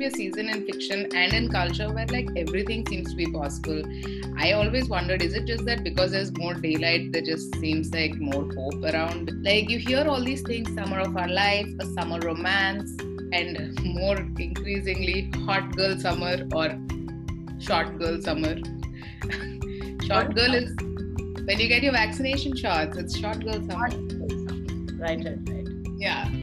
be a season in fiction and in culture where like everything seems to be possible. I always wondered, is it just that because there's more daylight, there just seems like more hope around? Like you hear all these things, summer of our life, a summer romance, and more increasingly hot girl summer or short girl summer. Short girl is when you get your vaccination shots, it's short girl summer. Right. Yeah.